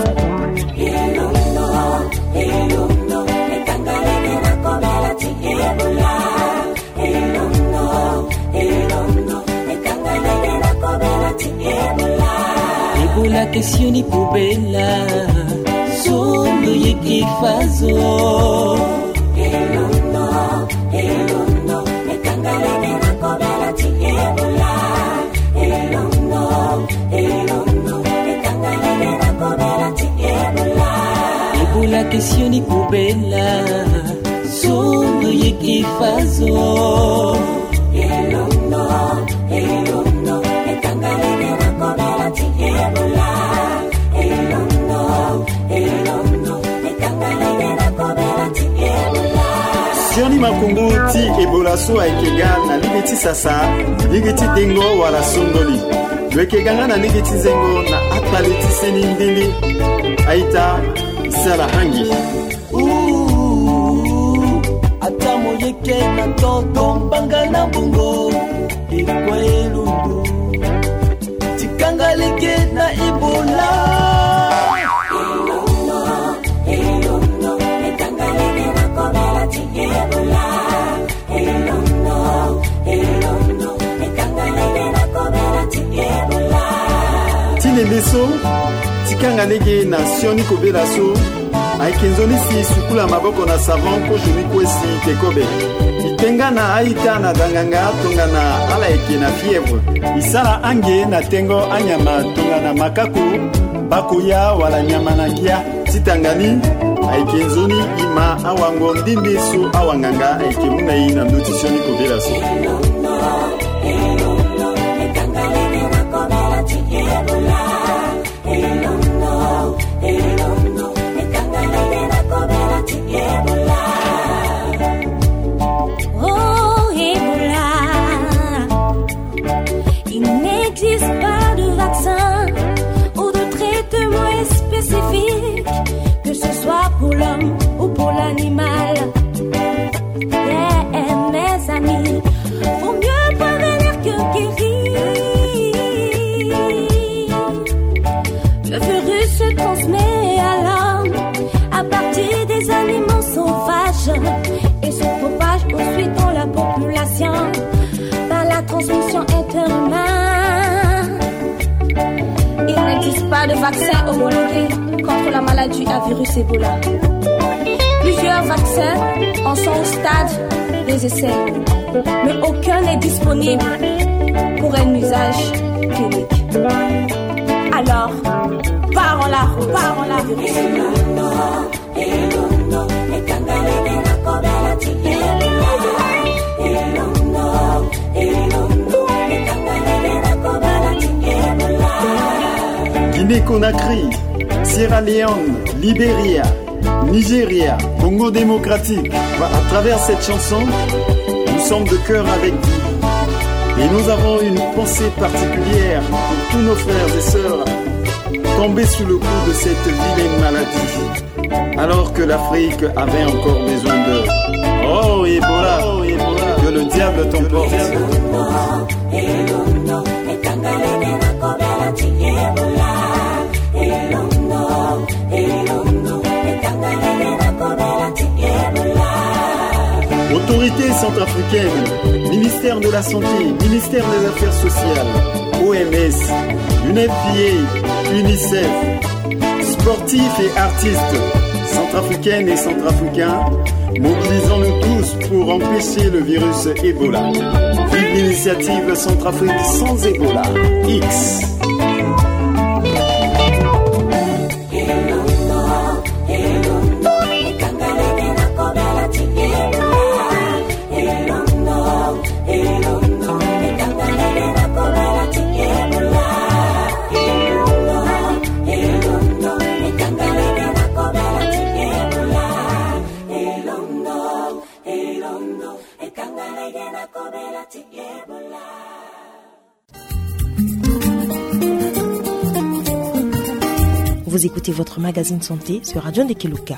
Ebola kesioni kubela, somo yeki fazo. Ebola kesioni kubela, somo yeki fazo. Sioni makungu ti Ebola so aikega na ligeti sasa, ligeti dengo wala sondoli. Wekeganga na ligeti zengo na ataleti seni ndili, aita sala hangi. Ooh, atamo yeke na tonton banga na bungo, ikwa elungu. Tikanga leke na Ebola. Tinebeso, tikanga lege na sioni kobela so, aikenzoni si sukula maboko na savon ko joni kwesi tekobe. Itenga na aita na danganga tonga na ala eke na fièvre. Isala ange na tengo anyama tonga na makaku, bakuya wala nyama na gia. Titangani, aikenzoni ima awango ndimbeso awanganga aike muna ina notisioni kobela so. Oh Ebola, il n'existe pas de vaccin ou de traitement spécifique, que ce soit pour l'homme ou pour l'animal. Yeah, mes amis, faut mieux prévenir que guérir. Le virus se transmet à l'homme à partir des animaux sauvages et se propage ensuite dans la population par la transmission interhumaine. Il n'existe pas de vaccin homologué contre la maladie à virus Ebola. Plusieurs vaccins en sont au stade des essais, mais aucun n'est disponible pour un usage clinique. Alors, partons la route, partons la virus Ebola. Guinée-Conakry, Sierra Leone, Libéria, Nigeria, Congo démocratique. À travers cette chanson, nous sommes de cœur avec vous. Et nous avons une pensée particulière pour tous nos frères et sœurs tombés sous le coup de cette vilaine maladie. Alors que l'Afrique avait encore besoin d'eux. Oh Ebola, oh Ebola, que le diable t'emporte. Autorités centrafricaines, ministère de la Santé, ministère des Affaires sociales, O M S, U N F P A, UNICEF, sportifs et artistes, centrafricaines et centrafricains, mobilisons-nous tous pour empêcher le virus Ebola. Vive l'initiative Centrafrique sans Ebola. X. Vous écoutez votre magazine santé sur Radio Ndekeluka.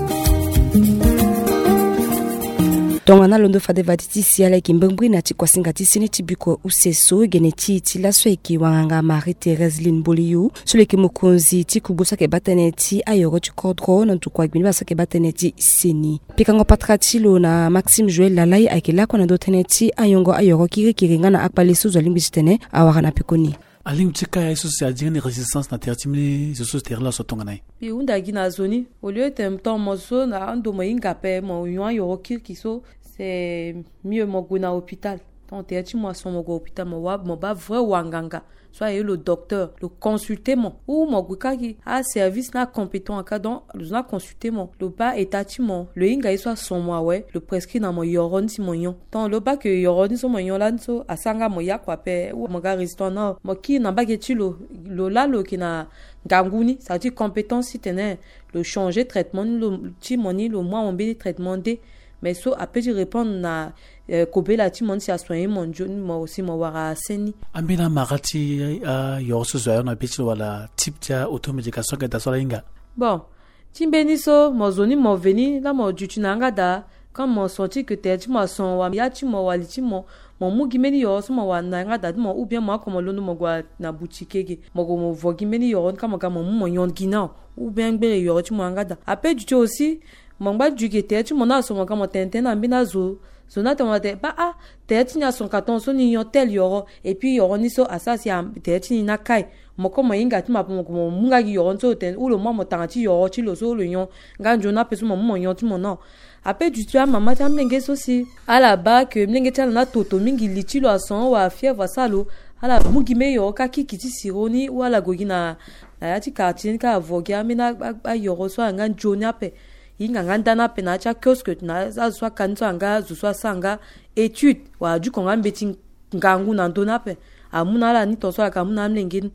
Tongana londo fade vaditi siala kimbengwi na tikwasinga tisini tibiko useso geneti tilaswe ki wanganga Marie-Thérèse Linboliu sule ki mukunzi tikubusa ke bataneti ayoro tikodro na tukwa gbini ke bataneti seni pikango patratilo na Maxime Joël Lalai akila kona doteneti ayongo ayoro kiri kiringa na akpalisu zolimbitene awara pikoni aling chika ya isu ya jingani resistance na tertimini isu terla sotonganai bi unda gina zoni au lieu tem temps mozo na ando mo ingape mo yon yoro kiri kiso c'est mieux mon go na hôpital donc t'es tu moi son mon go hôpital mo wa mo ba vrai wanganga soit le docteur le consulter mon ou mon go kaki a service na compétent en cas donc na consulter mon le ba etati mon le inga soit son moi ouais le prescrit na mon yoron si mon yon donc le ba que yoron so mon yon là so asanga mo ya kwa pe ou mo ga restaurant na mo ki na ba ke tu lo lo la lo ki na ganguni ça dit compétence si tenait le changer traitement le ti moni le moi on bé traitement dé mais so après je répondre na kobe la ti mon si a soigner mon jeune moi aussi moi wara seni ambina magati yo so zo na bichi wala type ja automédication que da so inga bon ti beni so mo zoni mo veni la mo jutu nanga da quand mo senti que te ti mo son wa ya ti mo wali ti mo mo mugi meni yo so mo wa nanga da mo ou bien moi comme londo mo gwa na boutique ge mo go mo vogi meni yo quand mo ga mo mo yon gina ou bien gbere yo ti mo anga da après jutu aussi mongba djugete tu mona so monga motenten na mbina zo zo na tomate ba ah te tinya son carton so ni yon tel yoro et puis yoro ni so asasi am te tinya na kai moko mo inga ti ma mo mo munga gi yoro so ten u lo mo mo tanti yoro ti lo so lo yon nganjo na peso mo mo yon ti mo no après du tu a mama ta mlenge so si ala ba que mlenge ta na toto mingi lichi lo ason wa fièvre salo ala mugi me yo ka ki kiti sironi ou ala gogina na ya ti quartier ka avogia mina ba yoro so nganjo na pe inga ngandana pena cha kioske na za swa kanzo anga zo swa sanga étude wa du konga mbeti ngangu na ndona pe amuna la ni to so ka muna mlengin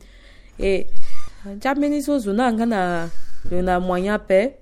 e jameni so zona ngana na moyen pe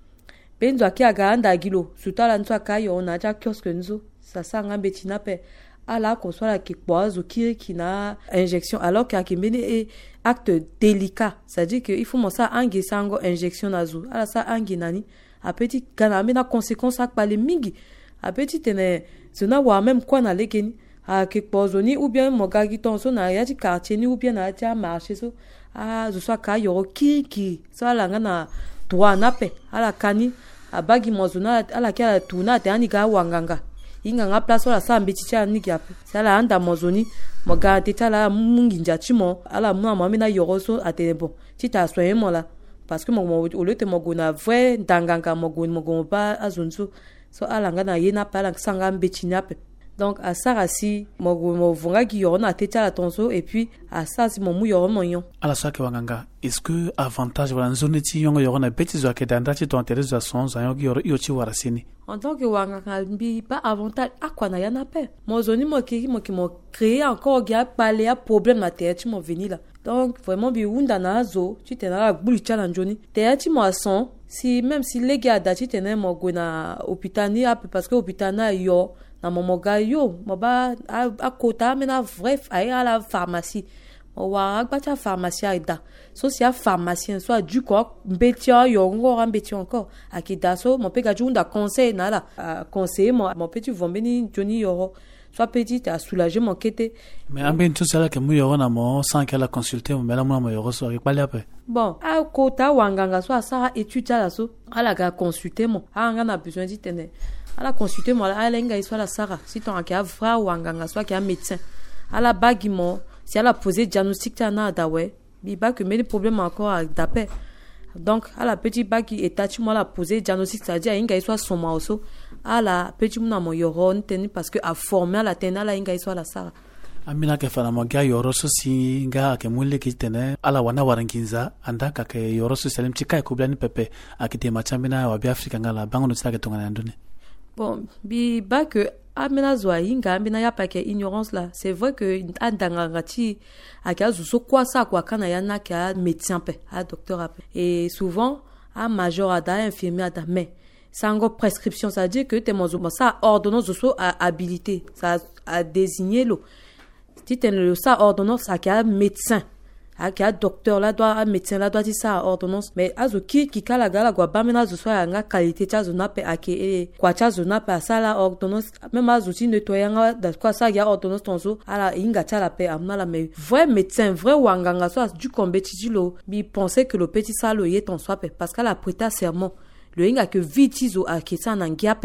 benzo akiaga anda gilo sutala ntwa kayo na cha kioske nzo sa sanga mbeti na pe ala ko so la ki poazo ki kina injection alors que akimeni e acte délicat, ça dit que il faut monter angi sango injection nazu ala sa angi nani a petit kana mena conséquence ak pale mingi a petit tene zona wa même quoi na lekeni a ke pozoni ou bien moga gi ton so na ya ti quartier ni ou bien na ti marché so a zo so ka yoro ki ki so ala ngana droit na pe ala kani a bagi mozona ala ka tuna te ani ga wanganga inga nga place la sa mbiti cha ni gap sala anda mozoni moga te tala mungi njachimo ala mwa mama na yoro so atebo ti ta soye mo la parce que mo au lieu de mo gona vrai ndanganga mo gona mo gona ba azunzu so ala nga na yena pala sanga mbiti nape donc à ça si mo mo vonga ki yoro na te tala tonso et puis à ça si mo mu yoro mo yon ala sa ke wanganga est-ce que avantage wala nzone ti yongo yoro na beti zo ke danda ti ton teresa son za yongo yoro yo ti warasini en tant que wanganga mbi pas avantage akwa na yana pe mo zoni mo ki mo ki mo créer encore ga parler à problème na te ti mo veni là donc vraiment bi unda na zo tu te na bulu challenge ni te ti mo son si même si les gars da ti te na mo go na hôpital ni parce que hôpital na yo na momo ga yo mo ba a kota me na vrai ay à la pharmacie o wa ba ta pharmacie aida so si a pharmacien soit du quoi betia yo ngora betia encore akida so mo pe ga junda conseil na la conseiller mo mo petit vombeni joni yoro soit petit à soulager mon kété mais en ben tout ça là que mo yoro na mo sans qu'elle a consulté mo mela mo mo yoro so pas après bon a kota wanganga so ça étude la so ala ga consulter mo a nga na besoin d'y tenir ala consulter moi ala nga soit la sara si ton a fra wanganga soit qui a médecin ala bagimo si elle a posé diagnostic tana dawe bi ba que mais les problèmes encore à d'après donc à la petit ba qui est tati moi la posé diagnostic ça dit inga soit son maoso à la petit mona mo yoron teni parce que a formé à la tena la inga soit la sara amina ke fana mo ga yoro so si nga ke mulle ki tene ala wana warankinza anda ka ke yoro so salim tika ko blani pepe akite machambina wa bi afrika ngala bango no tsaka tongana ndone bon bi ba que amena zwa inga amena ya pa ke ignorance là c'est vrai que andanga ngati akazu so kwa sa kwa kana yana ka médecin pe a docteur après et souvent a major ada infirmier ada mais sango prescription ça dit que te mozo ça ordonnance so habilité ça a désigné lo si tu le ça ordonnance ça ka médecin aki a docteur là doit a médecin là doit dire ça ordonnance mais azo ki ki kala gala gwa bamena azo soit nga qualité chazo na pe aki e kwa chazo na pe ça la ordonnance même azo ti nettoyer nga da quoi ça ya ordonnance tonzo ala inga cha la pe amna la mais vrai médecin vrai wanganga soit du kombetijilo bi penser que le petit salo y est ton soit parce qu'elle a prêté serment le inga que vitizo aki ça na ngiape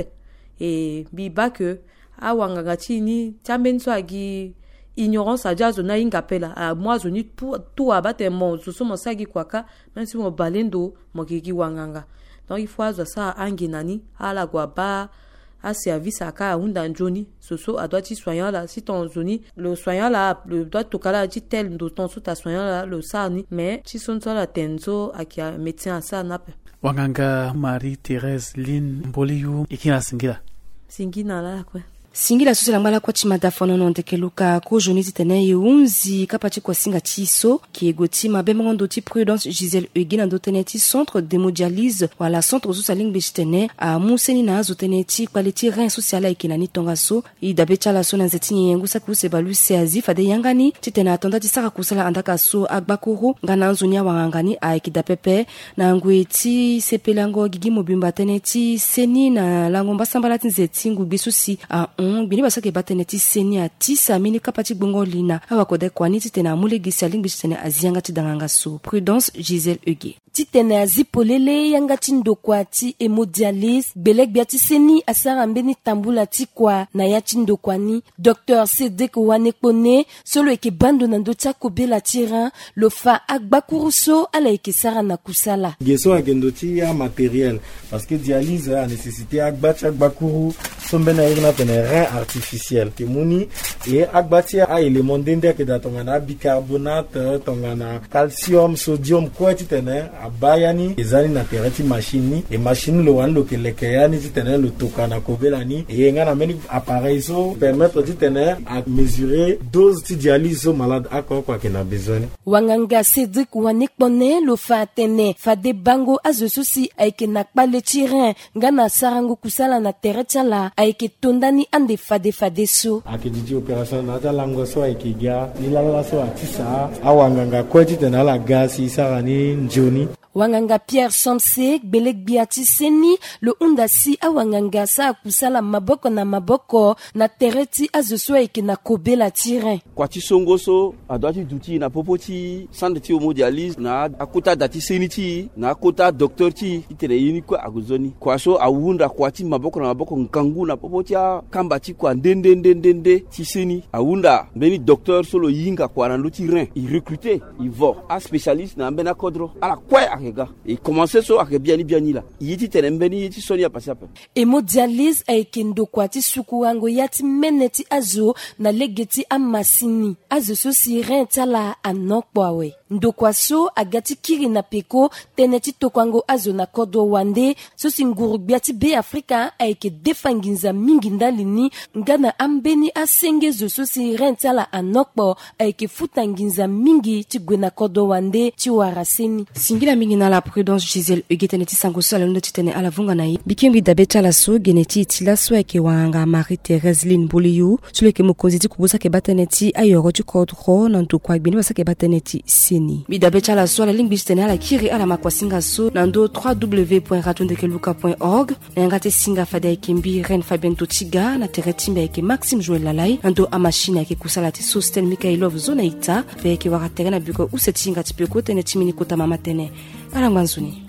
et bi ba que a wanganga ti ni chamben so agi ignorance a jazo na inga pela a moi zoni pour tout abattre mon so mo sagi kwaka même si mo balendo mo kiki wanganga donc il faut azo ça anginani ala gwa ba a service aka unda njoni soso a doit ti soignant là si ton zoni le soignant là le doit tokala ti tel do ton so ta soignant là le sani mais ti son so la tenzo aki médecin ça na pe wanganga Marie-Thérèse Lynn Mboliyu ikina singila singina la kwa singila susela mbala kwa chimada fonono ndekeluka ko jonisi tene yunzi kapati kwa singa tiso ki egoti mabembo ndoti Prudence Gisèle Eugué na doteneti centre d'hémodialyse wala centre social bistene a museni na zoteneti quality rein social ikinani tongaso idabe chala so na nzeti yengu sakuse balu seazi fade yangani titena atonda tisaka kusala andaka so agbakuru ngana nzunya wangani a ikidapepe na ngweti sepelango gigi mobimba teneti seni na lango mbasambala tinzeti ngubisusi a bini basake bateneti seni atisa mini kapati bongo lina awakode kwani titena mulegisi alingbi titena azianga tidanganga so Prudence Gisèle Eugué titena azipolele yanga tindokwati hémodialyse belek biati seni asara mbeni tambula tikwa na ya tindokwani docteur Cédric Wanekpone solo eke bando na ndotia kobela tira lo fa agbakuruso ala eke sara na kusala geso agendoti ya matériel parce que dialyse a nécessité agbacha agbakuru sombena irna tene rein artificiel ke muni e agbatia a élément dende ke datongana bicarbonate tongana calcium sodium quoi titene abayani ezali na tereti machine e machine lo wan lo ke lekeyani titene lo tokana kobelani e ngana meni appareil so permettre titene à mesurer dose ti dialyse malade akko kwa ke na besoin wanganga Cédric Wanekpone lo fa tene fa de bango azosusi aike nakpale tirin ngana sarango kusala na tereti la aike tondani ande fade fade so akidiji operation na ta lango so aikiga ni la la so atisa awanganga kweti tena la gasi sarani njoni wanganga Pierre Samse belek biati seni lo undasi awanganga sa kusala maboko na maboko na tereti azoswa eke na kobela tirin kwa ti songoso adwati duti na popoti centre ti hémodialyse na akota dati seni ti na akota docteur ti itere yini kwa aguzoni kwa so awunda kwa ti maboko na maboko nkangu na popoti a kamba ti kwa ndende ndende ndende ti seni awunda beni docteur solo yinga kwa na ti rein il recruter il va a spécialiste na mbena kodro ala kwa akega et commencer so akebia ni biani la yiti terembeni yiti sonia passer après hémodialyse aikendo kwa ti suku wango yati meneti azo na legeti amasini azo so si rein tala anokwawe ndokwa so agati kiri na peko teneti tokwango azo na kodo wande so singuru biati be Afrika aike defanginza mingi ndalini ngana ambeni asenge zo so si rein tala anokpo aike futanginza mingi ti gwena kodo wande ti waraseni singila mingi na la Prudence Gisèle Eugué teneti sango so ala ndo titene ala vunga na yi bikimbi dabeta la so geneti tila so eke wanga Marie-Thérèse Lynn Mboliyu sulo ke mokonzi ti kubusa ke bateneti ayoro ti kodro na ndokwa bini basa ke bateneti seni bidabeta la so ala lingbi titene ala kiri ala makwasinga so na ndo w w w point radio ndekeluka point org na ngate singa fada ekembi Reine Fabien Totiga na teretimba eke Maxime Joël Lalai na ndo a machine eke kusala ti Sostel Mikailov zona ita ve eke wakatere na biko usetinga ti peko teneti mini kota mama tene ala ngwanzuni